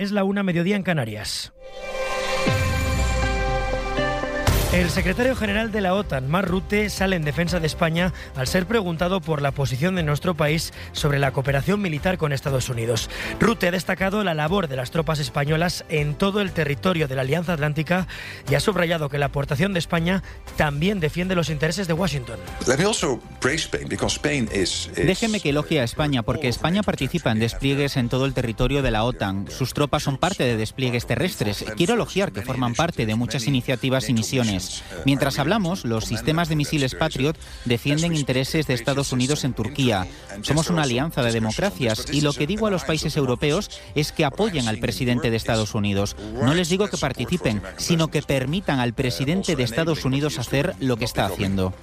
es la 1, mediodía en Canarias. El secretario general de la OTAN, Mark Rutte, sale en defensa de España al ser preguntado por la posición de nuestro país sobre la cooperación militar con Estados Unidos. Rutte ha destacado la labor de las tropas españolas en todo el territorio de la Alianza Atlántica y ha subrayado que la aportación de España también defiende los intereses de Washington. Déjeme que elogie a España porque España participa en despliegues en todo el territorio de la OTAN. Sus tropas son parte de despliegues terrestres. Quiero elogiar que forman parte de muchas iniciativas y misiones. Mientras hablamos, los sistemas de misiles Patriot defienden intereses de Estados Unidos en Turquía. Somos una alianza de democracias y lo que digo a los países europeos es que apoyen al presidente de Estados Unidos. No les digo que participen, sino que permitan al presidente de Estados Unidos hacer lo que está haciendo.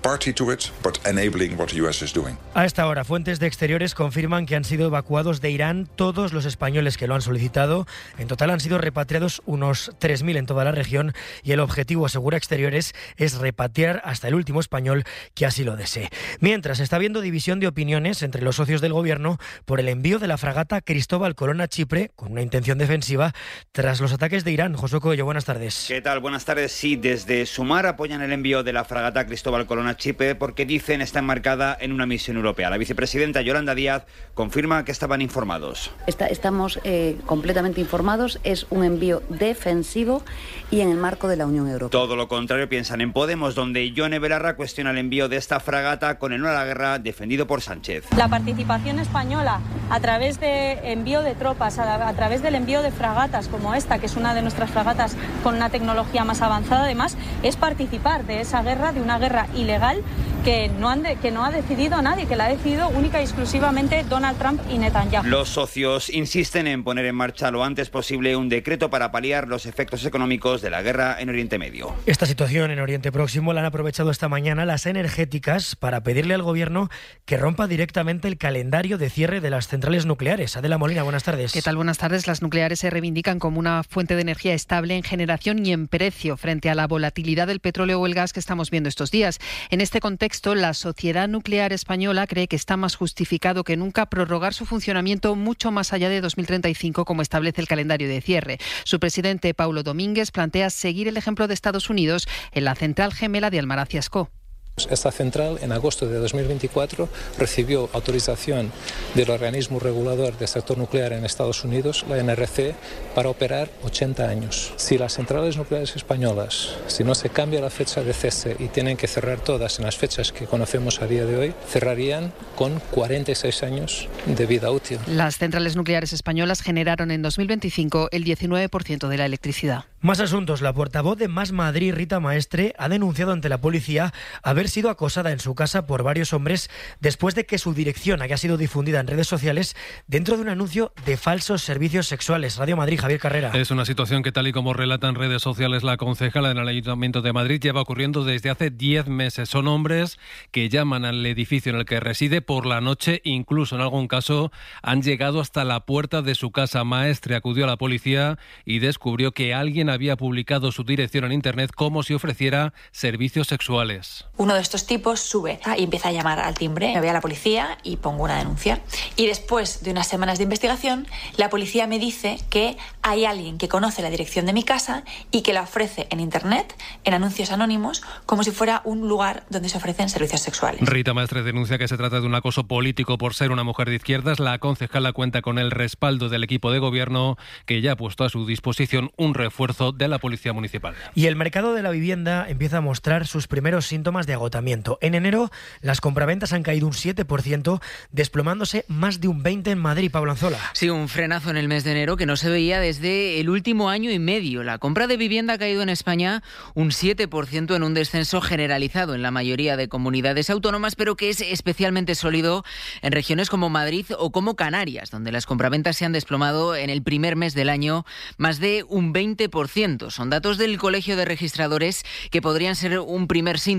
A esta hora, fuentes de Exteriores confirman que han sido evacuados de Irán todos los españoles que lo han solicitado. En total han sido repatriados unos 3.000 en toda la región y el objetivo, asegura Exteriores, es repatriar hasta el último español que así lo desee. Mientras, está habiendo división de opiniones entre los socios del gobierno por el envío de la fragata Cristóbal Colón a Chipre con una intención defensiva tras los ataques de Irán. José Coello, buenas tardes. ¿Qué tal? Buenas tardes. Sí, desde Sumar apoyan el envío de la fragata Cristóbal Colón a Chipre porque dicen está enmarcada en una misión europea. La vicepresidenta Yolanda Díaz confirma que estaban informados. Estamos completamente informados. Es un envío defensivo y en el marco de la Unión Europea. Todo lo contrario piensan en Podemos, donde Yone Belarra cuestiona el envío de esta fragata con el no a la guerra defendido por Sánchez. La participación española a través de envío de tropas, a través del envío de fragatas como esta, que es una de nuestras fragatas con una tecnología más avanzada, además, es participar de esa guerra, de una guerra ilegal que no ha decidido nadie, que la ha decidido única y exclusivamente Donald Trump y Netanyahu. Los socios insisten en poner en marcha lo antes posible un decreto para paliar los efectos económicos de la guerra en Oriente Medio. Esta situación en Oriente Próximo la han aprovechado esta mañana las energéticas para pedirle al gobierno que rompa directamente el calendario de cierre de las centrales nucleares. Adela Molina, buenas tardes. ¿Qué tal? Buenas tardes. Las nucleares se reivindican como una fuente de energía estable en generación y en precio frente a la volatilidad del petróleo o el gas que estamos viendo estos días. En este contexto, la Sociedad Nuclear Española cree que está más justificado que nunca prorrogar su funcionamiento mucho más allá de 2035, como establece el calendario de cierre. Su presidente, Paulo Domínguez, plantea seguir el ejemplo de Estados Unidos en la central gemela de Almaraz y Ascó. Esta central en agosto de 2024 recibió autorización del organismo regulador del sector nuclear en Estados Unidos, la NRC, para operar 80 años. Si las centrales nucleares españolas, si no se cambia la fecha de cese y tienen que cerrar todas en las fechas que conocemos a día de hoy, cerrarían con 46 años de vida útil. Las centrales nucleares españolas generaron en 2025 el 19% de la electricidad. Más asuntos. La portavoz de Más Madrid, Rita Maestre, ha denunciado ante la policía haber sido acosada en su casa por varios hombres después de que su dirección haya sido difundida en redes sociales dentro de un anuncio de falsos servicios sexuales. Radio Madrid, Javier Carrera. Es una situación que, tal y como relatan redes sociales la concejala del Ayuntamiento de Madrid, lleva ocurriendo desde hace 10 meses. Son hombres que llaman al edificio en el que reside por la noche, incluso en algún caso han llegado hasta la puerta de su casa. Maestre acudió a la policía y descubrió que alguien había publicado su dirección en internet como si ofreciera servicios sexuales. Uno de estos tipos sube y empieza a llamar al timbre. Me voy a la policía y pongo una denuncia. Y después de unas semanas de investigación, la policía me dice que hay alguien que conoce la dirección de mi casa y que la ofrece en internet, en anuncios anónimos, como si fuera un lugar donde se ofrecen servicios sexuales. Rita Maestre denuncia que se trata de un acoso político por ser una mujer de izquierdas. La concejala cuenta con el respaldo del equipo de gobierno, que ya ha puesto a su disposición un refuerzo de la Policía Municipal. Y el mercado de la vivienda empieza a mostrar sus primeros síntomas de agotamiento. En enero, las compraventas han caído un 7%, desplomándose más de un 20% en Madrid. Pablo Anzola. Sí, un frenazo en el mes de enero que no se veía desde el último año y medio. La compra de vivienda ha caído en España un 7% en un descenso generalizado en la mayoría de comunidades autónomas, pero que es especialmente sólido en regiones como Madrid o como Canarias, donde las compraventas se han desplomado en el primer mes del año más de un 20%. Son datos del Colegio de Registradores que podrían ser un primer síntoma del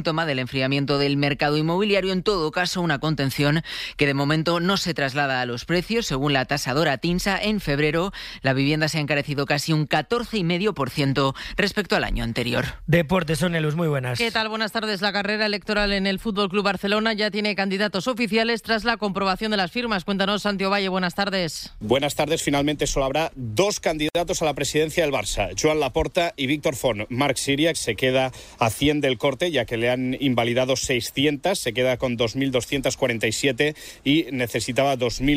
enfriamiento del mercado inmobiliario. En todo caso, una contención que de momento no se traslada a los precios. Según la tasadora TINSA, en febrero la vivienda se ha encarecido casi un 14,5% respecto al año anterior. Deportes, Sonelus, muy buenas. ¿Qué tal? Buenas tardes. La carrera electoral en el Fútbol Club Barcelona ya tiene candidatos oficiales tras la comprobación de las firmas. Cuéntanos, Santi Valle, buenas tardes. Buenas tardes. Finalmente solo habrá 2 candidatos a la presidencia del Barça, Joan Laporta y Víctor Font. Marc Siriac se queda a 100 del corte, ya que le han invalidado 600, se queda con 2.247 y necesitaba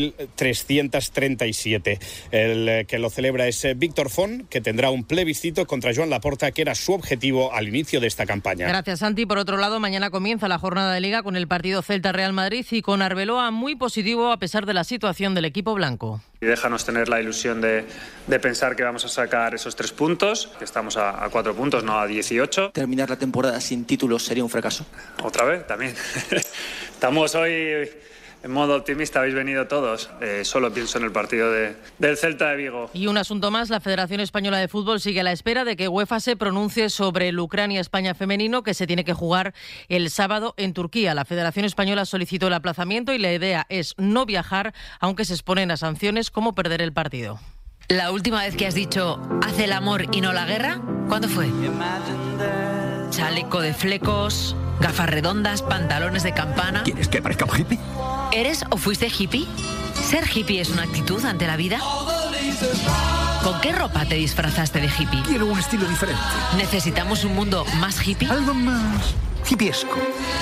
2.337. El que lo celebra es Víctor Font, que tendrá un plebiscito contra Joan Laporta, que era su objetivo al inicio de esta campaña. Gracias, Santi. Por otro lado, mañana comienza la jornada de Liga con el partido Celta-Real Madrid y con Arbeloa muy positivo a pesar de la situación del equipo blanco. Y déjanos tener la ilusión de pensar que vamos a sacar esos 3 puntos, que estamos a 4 puntos, no a 18. Terminar la temporada sin títulos sería un fracaso. Otra vez, también. Estamos hoy en modo optimista, habéis venido todos. Solo pienso en el partido del Celta de Vigo. Y un asunto más, la Federación Española de Fútbol sigue a la espera de que UEFA se pronuncie sobre el Ucrania-España femenino, que se tiene que jugar el sábado en Turquía. La Federación Española solicitó el aplazamiento y la idea es no viajar, aunque se exponen a sanciones como perder el partido. La última vez que has dicho haz el amor y no la guerra, ¿cuándo fue? Chaleco de flecos, gafas redondas, pantalones de campana. ¿Quieres que parezca un hippie? ¿Eres o fuiste hippie? ¿Ser hippie es una actitud ante la vida? ¿Con qué ropa te disfrazaste de hippie? Quiero un estilo diferente. ¿Necesitamos un mundo más hippie? Algo más hippiesco.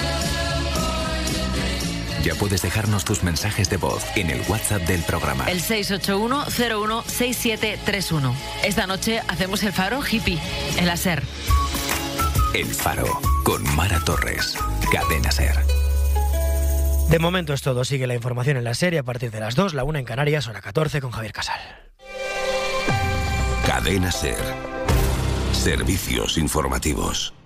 Ya puedes dejarnos tus mensajes de voz en el WhatsApp del programa. El 681-016731. Esta noche hacemos el faro hippie en la SER. El Faro, con Mara Torres. Cadena SER. De momento es todo. Sigue la información en la serie a partir de las 2, la 1 en Canarias, hora 14, con Javier Casal. Cadena SER. Servicios informativos.